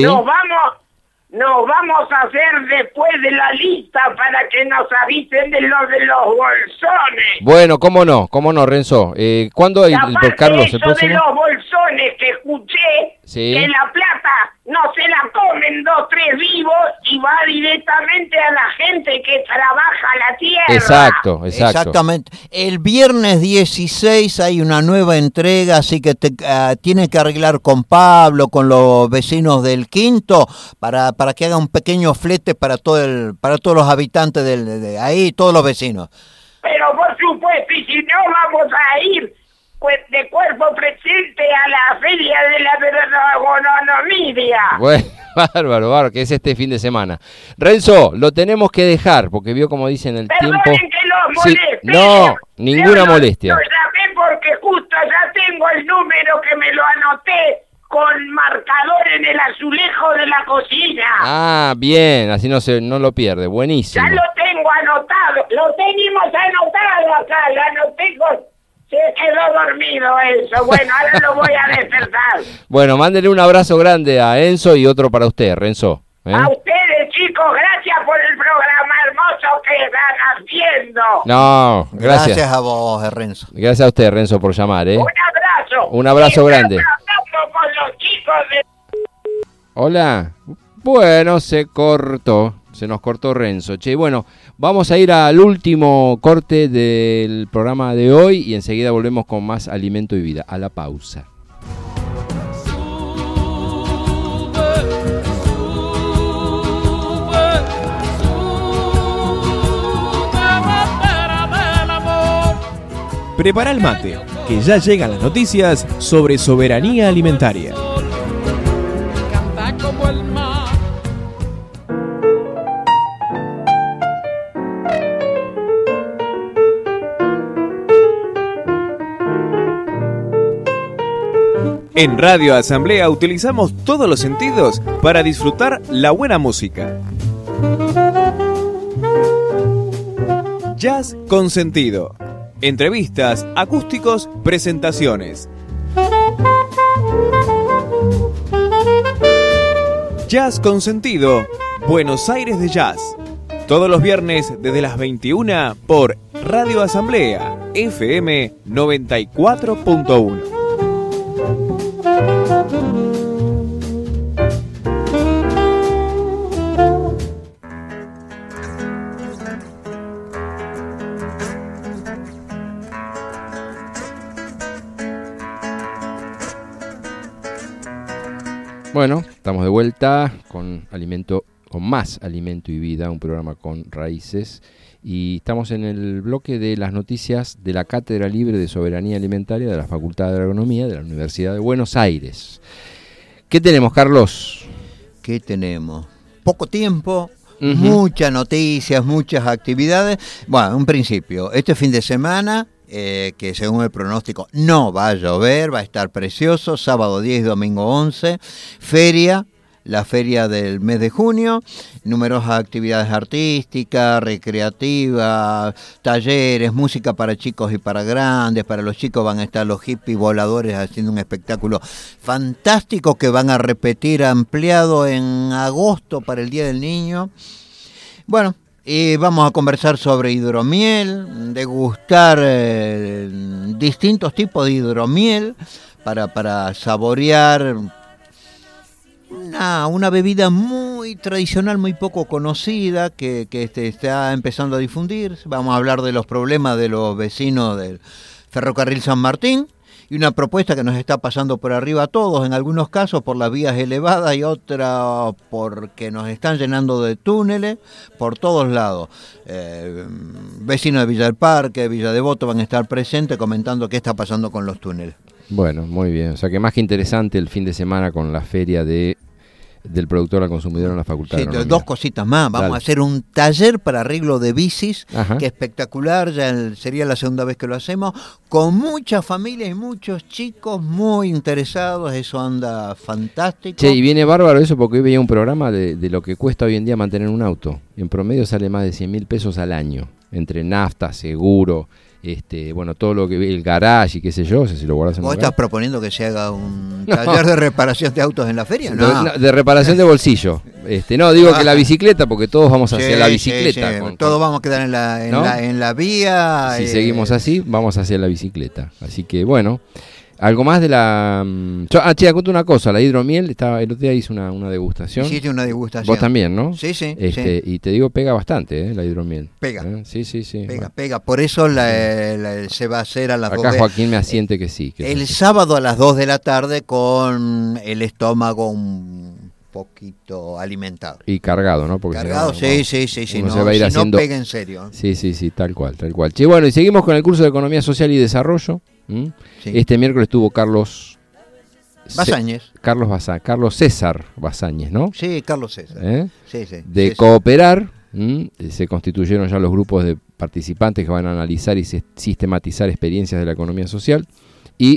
Nos vamos a hacer después de la lista para que nos avisen de los bolsones. Bueno, cómo no, Renzo. ¿Cuándo hay Carlos? Eso de los bolsones que escuché, que la plata no se la comen 2, 3 vivos y va directamente a la gente que trabaja la tierra. Exacto. Exactamente. El viernes 16 hay una nueva entrega, así que tiene que arreglar con Pablo, con los vecinos del Quinto, para que haga un pequeño flete para todos los habitantes de ahí, todos los vecinos. Pero por supuesto, y si no vamos a ir de cuerpo presente a la feria de la agronomía. Bueno, bárbaro, que es este fin de semana. Renzo, lo tenemos que dejar, porque vio como dicen el tiempo. Perdonen que los moleste. No, ninguna molestia. Lo llamé porque justo ya tengo el número que me lo anoté con marcador en el azulejo de la cocina. Ah, bien, así no lo pierde, buenísimo. Ya lo tengo anotado, lo tenemos anotado acá, lo anoté se quedó dormido eso. Bueno, ahora lo voy a despertar. Bueno, mándele un abrazo grande a Enzo y otro para usted, Renzo. A ustedes, chicos, gracias por el programa hermoso que están haciendo. No, gracias. Gracias a vos, Renzo. Gracias a usted, Renzo, por llamar, ¿eh? Un abrazo. Un abrazo grande. Con los chicos de... Hola. Bueno, se nos cortó Renzo. Che, bueno, vamos a ir al último corte del programa de hoy y enseguida volvemos con más Alimento y Vida. A la pausa. Prepara el mate, que ya llegan las noticias sobre soberanía alimentaria. Canta como el mar. En Radio Asamblea utilizamos todos los sentidos para disfrutar la buena música. Jazz con sentido. Entrevistas, acústicos, presentaciones. Jazz con sentido, Buenos Aires de Jazz. Todos los viernes desde las 21 por Radio Asamblea, FM 94.1. Bueno, estamos de vuelta con más Alimento y Vida, un programa con raíces, y estamos en el bloque de las noticias de la Cátedra Libre de Soberanía Alimentaria de la Facultad de Agronomía de la Universidad de Buenos Aires. ¿Qué tenemos, Carlos? ¿Qué tenemos? Poco tiempo, muchas noticias, muchas actividades. Bueno, un principio, este fin de semana, que según el pronóstico no va a llover, va a estar precioso, sábado 10 y domingo 11, la feria del mes de junio, numerosas actividades artísticas, recreativas, talleres, música para chicos y para grandes. Para los chicos van a estar los hippies voladores haciendo un espectáculo fantástico que van a repetir ampliado en agosto para el Día del Niño. Bueno, y vamos a conversar sobre hidromiel, degustar distintos tipos de hidromiel para saborear una bebida muy tradicional, muy poco conocida, que está empezando a difundir. Vamos a hablar de los problemas de los vecinos del Ferrocarril San Martín. Y una propuesta que nos está pasando por arriba a todos, en algunos casos por las vías elevadas y otra porque nos están llenando de túneles por todos lados. Vecinos de Villa del Parque, Villa Devoto van a estar presentes comentando qué está pasando con los túneles. Bueno, muy bien. O sea que más que interesante el fin de semana con la feria del productor al consumidor en la Facultad de Agronomía. Dos cositas más. Vamos a hacer un taller para arreglo de bicis, que espectacular, ya sería la segunda vez que lo hacemos, con muchas familias y muchos chicos muy interesados. Eso anda fantástico. Che, y viene bárbaro eso, porque hoy veía un programa de lo que cuesta hoy en día mantener un auto. En promedio sale más de 100.000 pesos al año, entre nafta, seguro, bueno, todo lo que ve, el garage y qué sé yo, si lo guardas en ¿Vos estás proponiendo que se haga un taller de reparación de autos en la feria? No. De reparación de bolsillo. No, digo que la bicicleta, porque todos vamos hacia la bicicleta. Sí. Todos vamos a quedar en la vía. Si seguimos así, vamos hacia la bicicleta. Así que, bueno, algo más de la... Che, cuento una cosa, la hidromiel, el otro día hice una degustación. Hiciste una degustación. Vos también, ¿no? Sí. Y te digo, pega bastante, la hidromiel. Pega. Sí. Pega. Por eso se va a hacer a las 2 de la tarde. Acá Joaquín me asiente que sí. El sábado a las 2 de la tarde con el estómago un poquito alimentado. Y cargado, ¿no? Porque cargado, sí. No se va a ir haciendo... no pega en serio. Sí, tal cual. Che, bueno, y seguimos con el curso de Economía Social y Desarrollo. Sí. Este miércoles estuvo Carlos Basáñez. Carlos César Basáñez, ¿no? Sí, Carlos César. De Cooperar, se constituyeron ya los grupos de participantes que van a analizar y sistematizar experiencias de la economía social. Y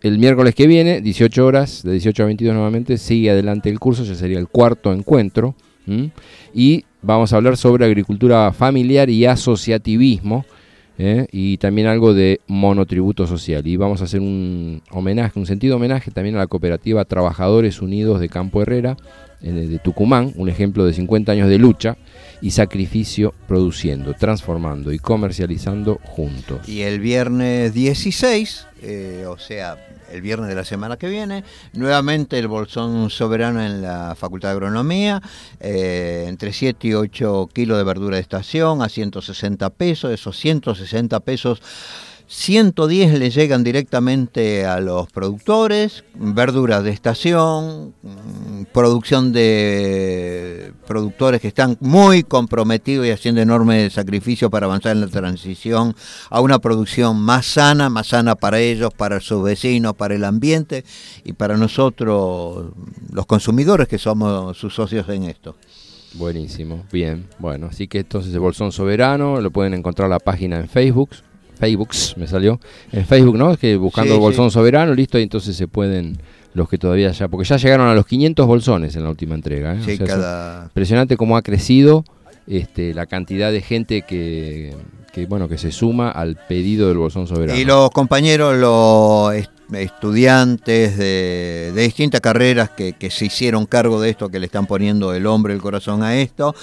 el miércoles que viene, 18 horas, de 18 a 22 nuevamente, sigue adelante el curso, ya sería el cuarto encuentro. Y vamos a hablar sobre agricultura familiar y asociativismo, y también algo de monotributo social. Y vamos a hacer un homenaje, un sentido homenaje también a la cooperativa Trabajadores Unidos de Campo Herrera, de Tucumán, un ejemplo de 50 años de lucha y sacrificio, produciendo, transformando y comercializando juntos. Y el viernes 16, o sea, el viernes de la semana que viene, nuevamente el Bolsón Soberano en la Facultad de Agronomía, entre 7 y 8 kilos de verdura de estación a 160 pesos, esos 160 pesos, 110 le llegan directamente a los productores, verduras de estación, producción de productores que están muy comprometidos y haciendo enorme sacrificio para avanzar en la transición a una producción más sana para ellos, para sus vecinos, para el ambiente y para nosotros, los consumidores que somos sus socios en esto. Buenísimo, bien, bueno, así que entonces el Bolsón Soberano, lo pueden encontrar en la página en Facebook, me salió, en Facebook, ¿no? Es que buscando Bolsón Soberano, listo, y entonces se pueden, los que todavía ya, porque ya llegaron a los 500 bolsones en la última entrega, Sí, o sea, impresionante cómo ha crecido la cantidad de gente que se suma al pedido del Bolsón Soberano. Y los compañeros, los estudiantes de distintas carreras que se hicieron cargo de esto, que le están poniendo el hombro y el corazón a esto,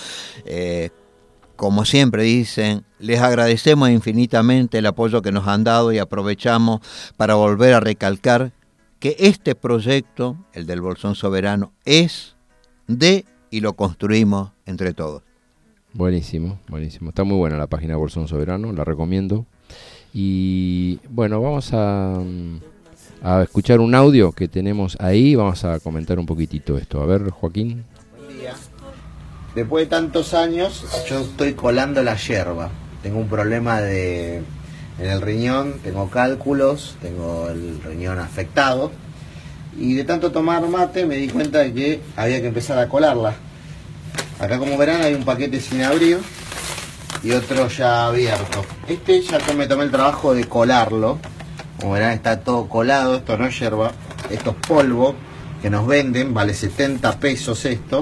como siempre dicen, les agradecemos infinitamente el apoyo que nos han dado y aprovechamos para volver a recalcar que este proyecto, el del Bolsón Soberano, es de y lo construimos entre todos. Buenísimo, buenísimo. Está muy buena la página de Bolsón Soberano, la recomiendo. Y bueno, vamos a escuchar un audio que tenemos ahí, vamos a comentar un poquitito esto. A ver, Joaquín. Buen día. Después de tantos años, yo estoy colando la yerba. Tengo un problema en el riñón, tengo cálculos, tengo el riñón afectado. Y de tanto tomar mate me di cuenta de que había que empezar a colarla. Acá, como verán, hay un paquete sin abrir y otro ya abierto. Ya me tomé el trabajo de colarlo. Como verán, está todo colado. Esto no es yerba, esto es polvo que nos venden, vale 70 pesos esto.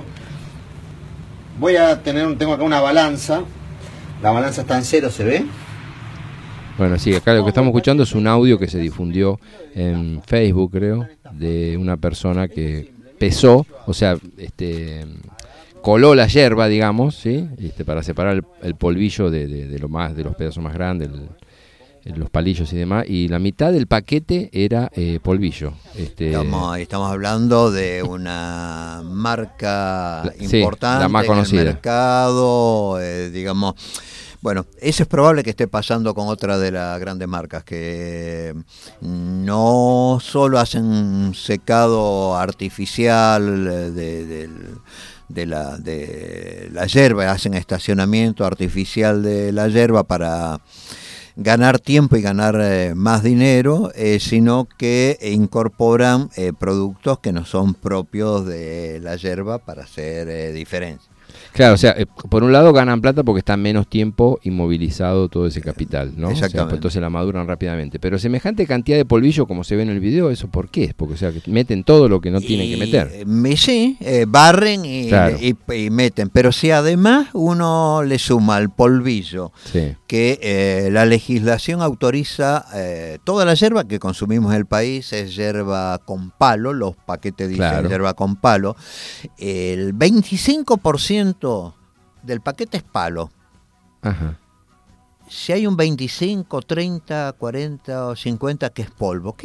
Tengo acá una balanza. La balanza está en cero, ¿se ve? Bueno, sí, acá lo que estamos escuchando es un audio que se difundió en Facebook, creo, de una persona que pesó, o sea, coló la yerba, digamos, ¿sí? Para separar el polvillo de los pedazos más grandes, los palillos y demás, y la mitad del paquete era polvillo. Estamos hablando de una marca importante, la más conocida en el mercado, digamos. Bueno, eso es probable que esté pasando con otra de las grandes marcas, que no solo hacen secado artificial de la yerba, hacen estacionamiento artificial de la yerba para ganar tiempo y ganar más dinero, sino que incorporan productos que no son propios de la yerba para hacer diferencia. Claro, o sea, por un lado ganan plata porque está menos tiempo inmovilizado todo ese capital, ¿no? Exactamente. O sea, entonces la maduran rápidamente. Pero semejante cantidad de polvillo como se ve en el video, ¿eso por qué? Porque, o sea, que meten todo lo que no tienen que meter. Sí, barren y meten. Pero si además uno le suma al polvillo que la legislación autoriza toda la yerba que consumimos en el país, es yerba con palo, los paquetes dicen yerba con palo, el 25% del paquete es palo. Ajá. Si hay un 25, 30, 40 o 50 que es polvo,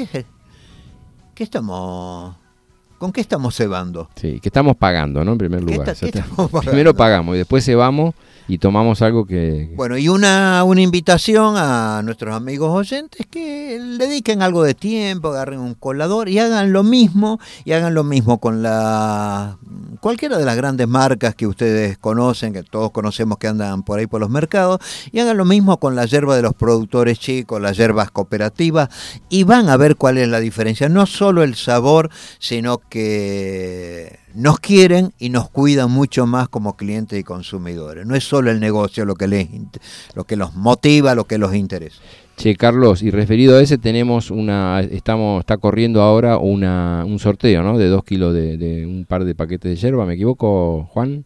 ¿con qué estamos cebando? Sí, que estamos pagando, ¿no? En primer lugar. Primero primero pagamos y después cebamos y tomamos algo que... Bueno, y una invitación a nuestros amigos oyentes que le dediquen algo de tiempo, agarren un colador y hagan lo mismo con cualquiera de las grandes marcas que ustedes conocen, que todos conocemos, que andan por ahí por los mercados, y hagan lo mismo con la yerba de los productores chicos, las yerbas cooperativas, y van a ver cuál es la diferencia, no solo el sabor, sino que nos quieren y nos cuidan mucho más como clientes y consumidores. No es solo el negocio lo que los motiva, lo que los interesa. Che, Carlos, y referido a ese tenemos está corriendo ahora un sorteo, ¿no? De 2 kilos de un par de paquetes de yerba, ¿me equivoco, Juan?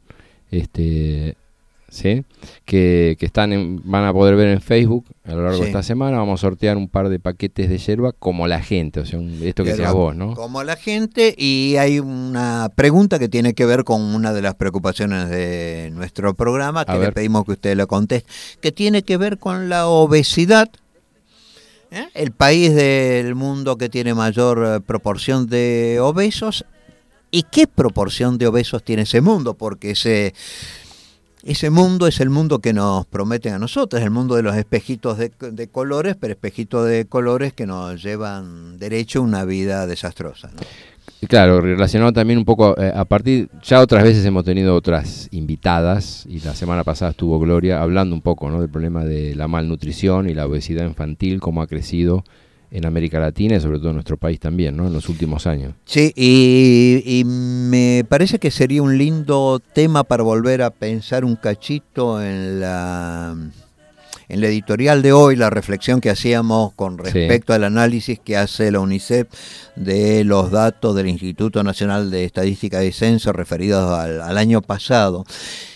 Sí, que van a poder ver en Facebook a lo largo de esta semana. Vamos a sortear un par de paquetes de yerba como la gente, o sea, esto que sea vos, ¿no? Como la gente, y hay una pregunta que tiene que ver con una de las preocupaciones de nuestro programa, que le pedimos que usted lo conteste, que tiene que ver con la obesidad. El país del mundo que tiene mayor proporción de obesos, ¿y qué proporción de obesos tiene ese mundo? Porque ese mundo es el mundo que nos prometen a nosotros, el mundo de los espejitos de colores, pero espejitos de colores que nos llevan derecho a una vida desastrosa, ¿no? Claro, relacionado también un poco ya otras veces hemos tenido otras invitadas, y la semana pasada estuvo Gloria hablando un poco, ¿no?, del problema de la malnutrición y la obesidad infantil, cómo ha crecido en América Latina y sobre todo en nuestro país también, ¿no?, en los últimos años. Sí, y me parece que sería un lindo tema para volver a pensar un cachito en la editorial de hoy, la reflexión que hacíamos con respecto al análisis que hace la UNICEF de los datos del Instituto Nacional de Estadística y Censo referidos al año pasado.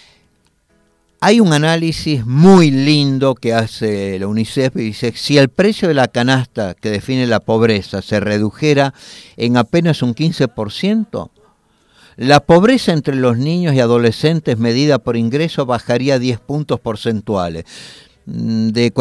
Hay un análisis muy lindo que hace la UNICEF y dice: si el precio de la canasta que define la pobreza se redujera en apenas un 15%, la pobreza entre los niños y adolescentes medida por ingreso bajaría 10 puntos porcentuales. De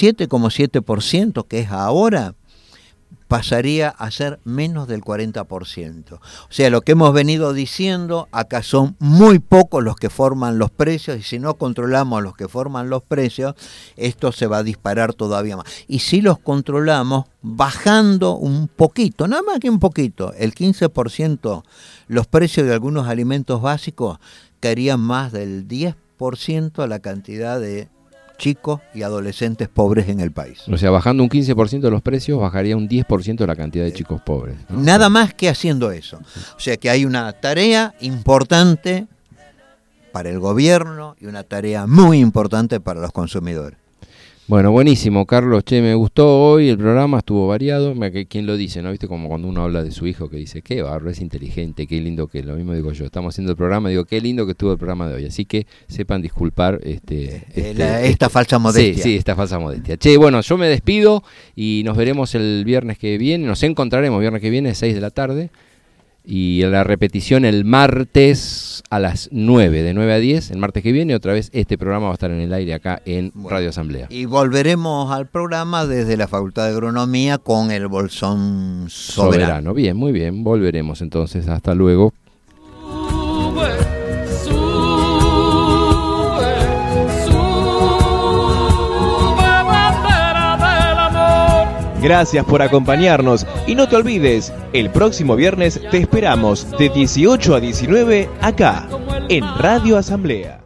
47,7%, que es ahora, pasaría a ser menos del 40%. O sea, lo que hemos venido diciendo, acá son muy pocos los que forman los precios, y si no controlamos los que forman los precios, esto se va a disparar todavía más. Y si los controlamos, bajando un poquito, nada más que un poquito, el 15%, los precios de algunos alimentos básicos caerían más del 10% a la cantidad de chicos y adolescentes pobres en el país. O sea, bajando un 15% de los precios, bajaría un 10% la cantidad de chicos pobres, ¿no? Nada más que haciendo eso. O sea que hay una tarea importante para el gobierno y una tarea muy importante para los consumidores. Bueno, buenísimo, Carlos. Che, me gustó hoy el programa, estuvo variado. ¿Quién lo dice, no? ¿Viste? Como cuando uno habla de su hijo, que dice, qué barro, es inteligente, qué lindo que es. Lo mismo digo yo, estamos haciendo el programa, digo, qué lindo que estuvo el programa de hoy. Así que sepan disculpar esta falsa modestia. Sí, esta falsa modestia. Che, bueno, yo me despido y nos veremos el viernes que viene. Nos encontraremos el viernes que viene, 6 de la tarde. Y la repetición el martes a las 9, de 9 a 10, el martes que viene. Otra vez este programa va a estar en el aire acá en Radio Asamblea. Y volveremos al programa desde la Facultad de Agronomía con el Bolsón Soberano. Bien, muy bien, volveremos entonces. Hasta luego. Gracias por acompañarnos y no te olvides, el próximo viernes te esperamos de 18 a 19 acá en Radio Asamblea.